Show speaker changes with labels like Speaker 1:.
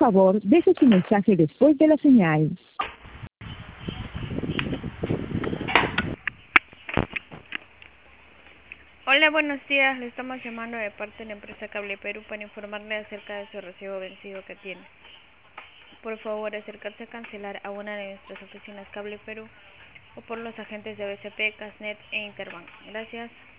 Speaker 1: favor, deje su mensaje después de la señal.
Speaker 2: Hola, buenos días. Le estamos llamando de parte de la empresa Cable Perú para informarle acerca de su recibo vencido que tiene. Por favor, acercarse a cancelar a una de nuestras oficinas Cable Perú o por los agentes de BCP, Casnet e Interbank. Gracias.